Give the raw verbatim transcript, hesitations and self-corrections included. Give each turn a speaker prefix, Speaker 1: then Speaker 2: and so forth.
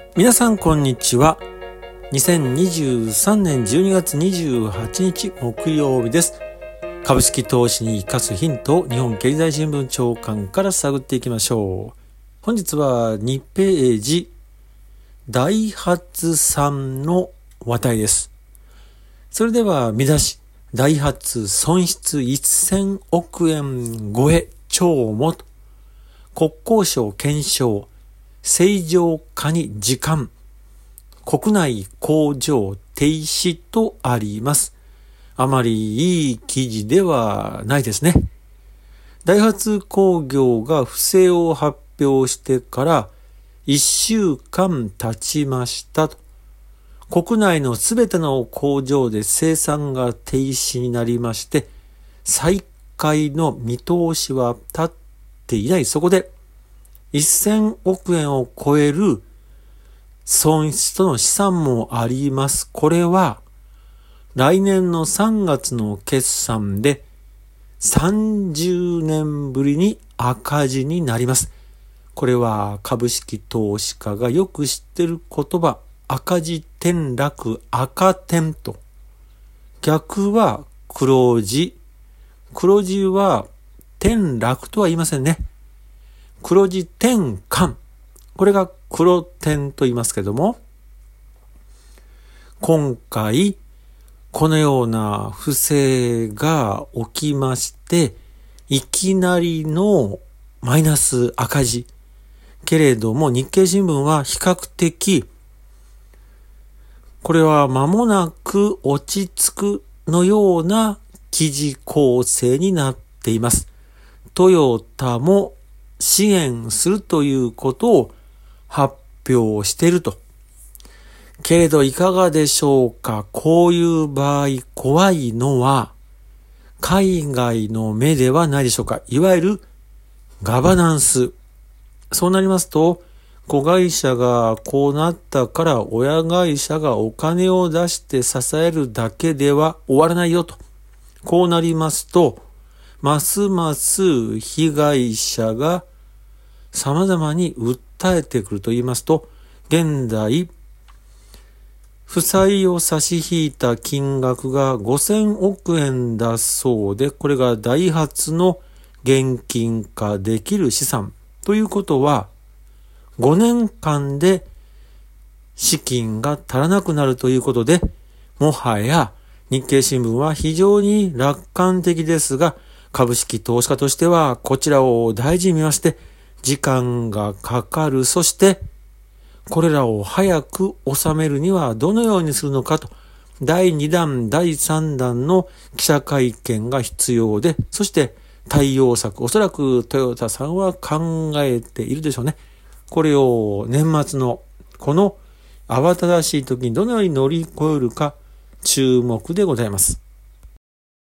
Speaker 1: 皆さんこんにちは。にせんにじゅうさんねんじゅうにがつにじゅうはちにち木曜日です。株式投資に生かすヒントを日本経済新聞長官から探っていきましょう。本日はにページ、ダイハツさんの話題です。それでは見出し、ダイハツ損失せんおくえん超え超もと、国交省検証、正常化に時間、国内工場停止とあります。あまりいい記事ではないですね。ダイハツ工業が不正を発表してからいっしゅうかん経ちましたと。国内のすべての工場で生産が停止になりまして、再開の見通しは立っていない。そこでせんおくえんを超える損失との試算もあります。これは来年のさんがつの決算でさんじゅうねんぶりに赤字になります。これは株式投資家がよく知っている言葉、赤字転落赤点と。逆は黒字。黒字は転落とは言いませんね。黒字転換。これが黒点と言いますけども、今回このような不正が起きまして、いきなりのマイナス赤字。けれども日経新聞は比較的、これは間もなく落ち着くのような記事構成になっています。トヨタも支援するということを発表していると。けれどいかがでしょうか。こういう場合怖いのは海外の目ではないでしょうか。いわゆるガバナンス。そうなりますと、子会社がこうなったから親会社がお金を出して支えるだけでは終わらないよと。こうなりますと、ますます被害者が様々に訴えてくると言いますと、現在、負債を差し引いた金額がごせんおくえんだそうで、これがダイハツの現金化できる資産ということは、ごねんかんで資金が足らなくなるということで、もはや日経新聞は非常に楽観的ですが、株式投資家としてはこちらを大事に見まして、時間がかかる。そして、これらを早く収めるにはどのようにするのかと、だいにだん、だいさんだんの記者会見が必要で、そして対応策、おそらくトヨタさんは考えているでしょうね。これを年末のこの慌ただしい時にどのように乗り越えるか注目でございます。